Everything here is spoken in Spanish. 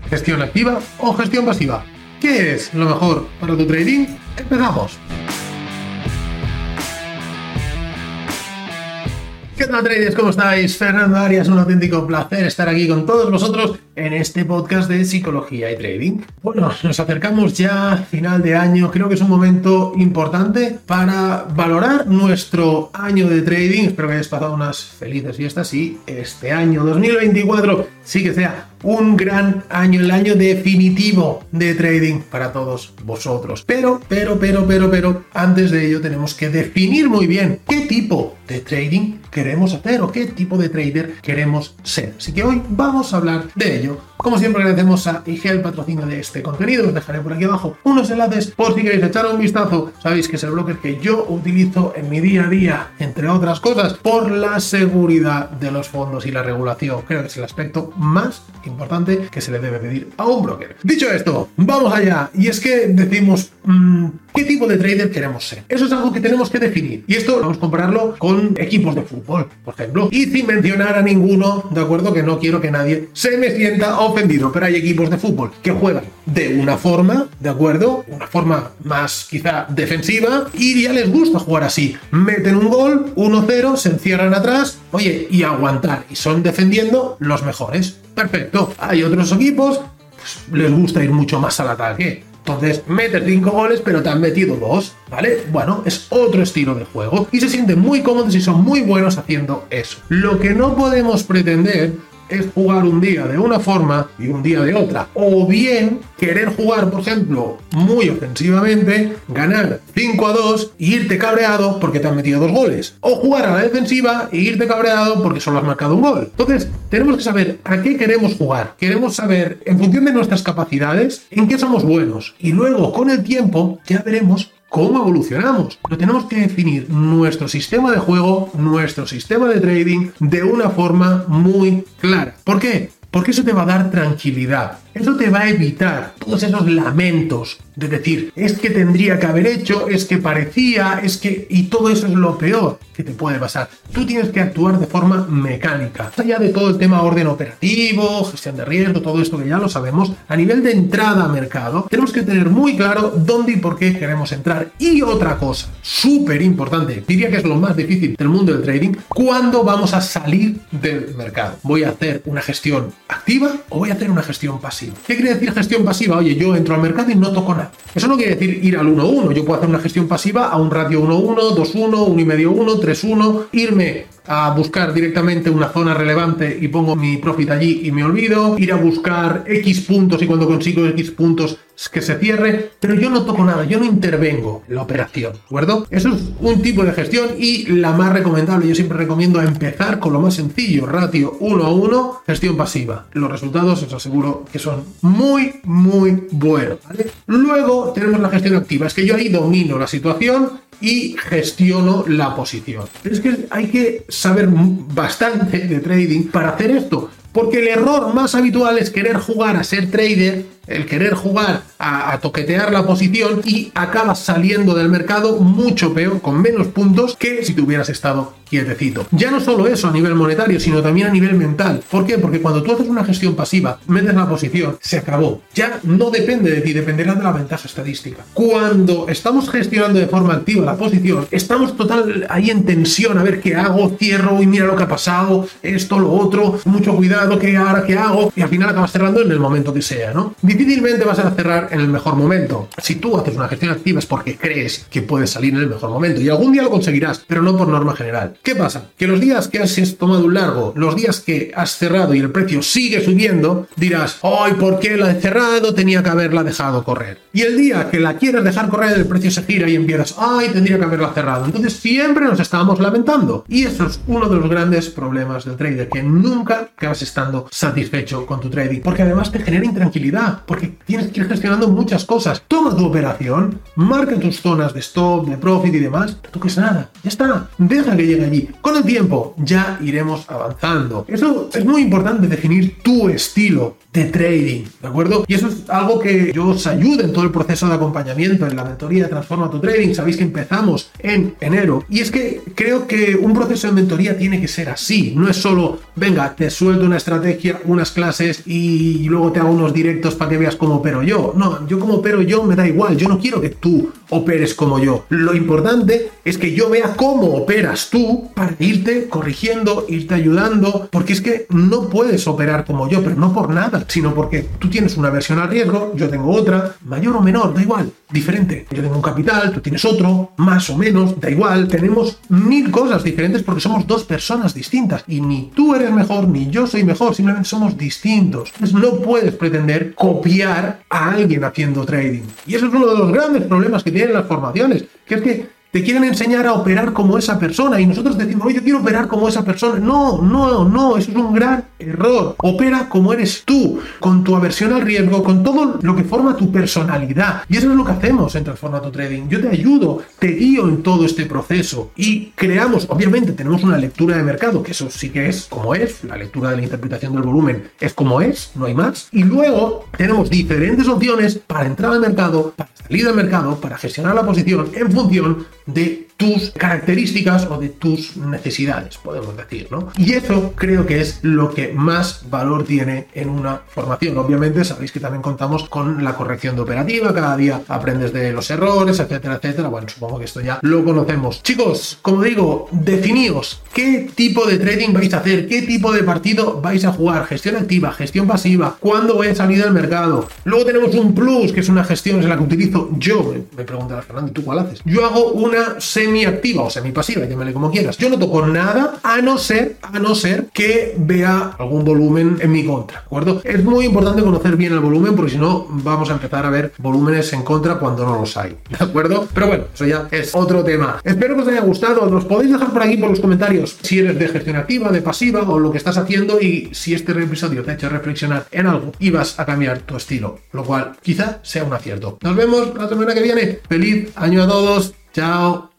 ¿Gestión activa o gestión pasiva? ¿Qué es lo mejor para tu trading? ¡Empezamos! ¿Qué tal, traders? ¿Cómo estáis? Fernando Arias, un auténtico placer estar aquí con todos vosotros en este podcast de psicología y trading. Bueno, nos acercamos ya a final de año. Creo que es un momento importante para valorar nuestro año de trading. Espero que hayáis pasado unas felices fiestas y este año 2024 sí que sea un gran año, el año definitivo de trading para todos vosotros. Pero, antes de ello tenemos que definir muy bien qué tipo de trading queremos hacer o qué tipo de trader queremos ser. Así que hoy vamos a hablar de ello. Como siempre, agradecemos a IG el patrocinio de este contenido. Os dejaré por aquí abajo unos enlaces por si queréis echar un vistazo. Sabéis que es el broker que yo utilizo en mi día a día, entre otras cosas, por la seguridad de los fondos y la regulación. Creo que es el aspecto más importante que se le debe pedir a un broker. Dicho esto, vamos allá. Y es que decimos, ¿qué tipo de trader queremos ser? Eso es algo que tenemos que definir. Y esto vamos a compararlo con equipos de fútbol, por ejemplo. Y sin mencionar a ninguno, ¿de acuerdo? Que no quiero que nadie se me sienta ofendido, pero hay equipos de fútbol que juegan de una forma, ¿de acuerdo? Una forma más quizá defensiva y ya les gusta jugar así. Meten un gol, 1-0, se encierran atrás, oye, y aguantar. Y son defendiendo los mejores. Perfecto. Hay otros equipos, pues les gusta ir mucho más al ataque. Entonces, metes 5 goles, pero te han metido 2, ¿vale? Bueno, es otro estilo de juego y se sienten muy cómodos y son muy buenos haciendo eso. Lo que no podemos pretender es jugar un día de una forma y un día de otra. O bien querer jugar, por ejemplo, muy ofensivamente, ganar 5-2 e irte cabreado porque te han metido 2 goles. O jugar a la defensiva e irte cabreado porque solo has marcado un gol. Entonces, tenemos que saber a qué queremos jugar. Queremos saber, en función de nuestras capacidades, en qué somos buenos. Y luego, con el tiempo, ya veremos cómo evolucionamos. Pero tenemos que definir nuestro sistema de juego, nuestro sistema de trading de una forma muy clara. ¿Por qué? Porque eso te va a dar tranquilidad. Eso te va a evitar todos esos lamentos de decir, es que tendría que haber hecho, es que parecía, es que... Y todo eso es lo peor que te puede pasar. Tú tienes que actuar de forma mecánica. Más allá de todo el tema orden operativo, gestión de riesgo, todo esto que ya lo sabemos, a nivel de entrada a mercado, tenemos que tener muy claro dónde y por qué queremos entrar. Y otra cosa, súper importante, diría que es lo más difícil del mundo del trading, ¿cuándo vamos a salir del mercado? ¿Voy a hacer una gestión activa o voy a hacer una gestión pasiva? ¿Qué quiere decir gestión pasiva? Oye, yo entro al mercado y no toco nada. Eso no quiere decir ir al 1-1. Yo puedo hacer una gestión pasiva a un ratio 1-1, 2-1, 1,5-1, 3-1, irme a buscar directamente una zona relevante y pongo mi profit allí y me olvido, ir a buscar X puntos y cuando consigo X puntos que se cierre, pero yo no toco nada, yo no intervengo en la operación, ¿de acuerdo? Eso es un tipo de gestión y la más recomendable. Yo siempre recomiendo empezar con lo más sencillo, ratio 1-1, gestión pasiva. Los resultados os aseguro que son muy buenos, ¿vale? Luego tenemos la gestión activa, es que yo ahí domino la situación y gestiono la posición. Pero es que hay que saber bastante de trading para hacer esto, porque el error más habitual es querer jugar a ser trader, el querer jugar a toquetear la posición y acabas saliendo del mercado mucho peor, con menos puntos que si te hubieras estado quietecito. Ya no solo eso a nivel monetario, sino también a nivel mental. ¿Por qué? Porque cuando tú haces una gestión pasiva, metes la posición, se acabó. Ya no depende de ti, dependerá de la ventaja estadística. Cuando estamos gestionando de forma activa la posición, estamos total ahí en tensión, a ver qué hago, cierro y mira lo que ha pasado, esto, lo otro, mucho cuidado, ¿qué ahora qué hago? Y al final acabas cerrando en el momento que sea, ¿no? Difícilmente vas a cerrar en el mejor momento. Si tú haces una gestión activa es porque crees que puedes salir en el mejor momento y algún día lo conseguirás, pero no por norma general. ¿Qué pasa? Que los días que has tomado un largo, los días que has cerrado y el precio sigue subiendo, dirás, ¡ay, por qué la he cerrado! Tenía que haberla dejado correr. Y el día que la quieres dejar correr, el precio se gira y empiezas, ¡ay, tendría que haberla cerrado! Entonces siempre nos estábamos lamentando. Y eso es uno de los grandes problemas del trader, que nunca acabas estando satisfecho con tu trading, porque además te genera intranquilidad. porque tienes que ir gestionando muchas cosas. Toma tu operación, marca tus zonas de stop, de profit y demás, no toques nada, ya está, deja que llegue allí. Con el tiempo ya iremos avanzando. Eso es muy importante, definir tu estilo de trading, ¿de acuerdo? Y eso es algo que yo os ayudo en todo el proceso de acompañamiento en la mentoría de Transforma tu Trading. Sabéis que empezamos en enero y es que creo que un proceso de mentoría tiene que ser así, no es solo, venga, te suelto una estrategia, unas clases y luego te hago unos directos para que veas cómo opero yo. No, yo como opero yo me da igual, yo no quiero que tú operes como yo. Lo importante es que yo vea cómo operas tú para irte corrigiendo, irte ayudando, porque es que no puedes operar como yo, pero no por nada, sino porque tú tienes una versión al riesgo, yo tengo otra, mayor o menor, da igual, diferente. Yo tengo un capital, tú tienes otro, más o menos, da igual, tenemos 1000 cosas diferentes porque somos dos personas distintas y ni tú eres mejor ni yo soy mejor, simplemente somos distintos. Entonces no puedes pretender copiar a alguien haciendo trading. Y eso es uno de los grandes problemas que tienen las formaciones, que es que te quieren enseñar a operar como esa persona y nosotros decimos, oye, yo quiero operar como esa persona. No, eso es un gran error. Opera como eres tú, con tu aversión al riesgo, con todo lo que forma tu personalidad. Y eso es lo que hacemos en Transforma tu Trading. Yo te ayudo, te guío en todo este proceso y creamos, obviamente tenemos una lectura de mercado, que eso sí que es como es, la lectura de la interpretación del volumen es como es, no hay más. Y luego tenemos diferentes opciones para entrar al mercado, para salir del mercado, para gestionar la posición en función de tus características o de tus necesidades, podemos decir, ¿no? Y eso creo que es lo que más valor tiene en una formación. Obviamente sabéis que también contamos con la corrección de operativa, cada día aprendes de los errores, etcétera, etcétera. Bueno, supongo que esto ya lo conocemos. Chicos, como digo, definíos qué tipo de trading vais a hacer, qué tipo de partido vais a jugar, gestión activa, gestión pasiva, cuándo voy a salir del mercado. Luego tenemos un plus, que es una gestión, es la que utilizo yo. Me pregunta Fernando, ¿tú cuál haces? Yo hago una semi-activa o semi-pasiva, llámale como quieras. Yo no toco nada a no ser que vea algún volumen en mi contra, ¿de acuerdo? Es muy importante conocer bien el volumen porque si no vamos a empezar a ver volúmenes en contra cuando no los hay, ¿de acuerdo? Pero bueno, eso ya es otro tema. Espero que os haya gustado. Nos podéis dejar por aquí por los comentarios si eres de gestión activa, de pasiva o lo que estás haciendo y si este episodio te ha hecho reflexionar en algo y vas a cambiar tu estilo, lo cual quizá sea un acierto. Nos vemos la semana que viene. Feliz año a todos. Chao.